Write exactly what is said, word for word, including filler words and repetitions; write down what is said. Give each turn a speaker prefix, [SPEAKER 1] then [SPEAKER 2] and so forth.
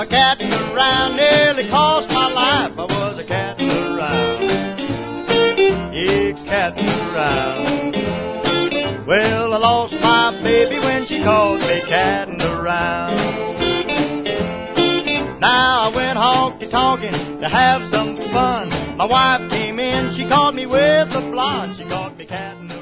[SPEAKER 1] a catting around, nearly cost my life. I was a catting around, yeah, catting around. Well, I lost my baby when she caught me catting around. Now I went honky-tonkin' to have some fun. My wife came in, she caught me with a blonde. She caught me catting around.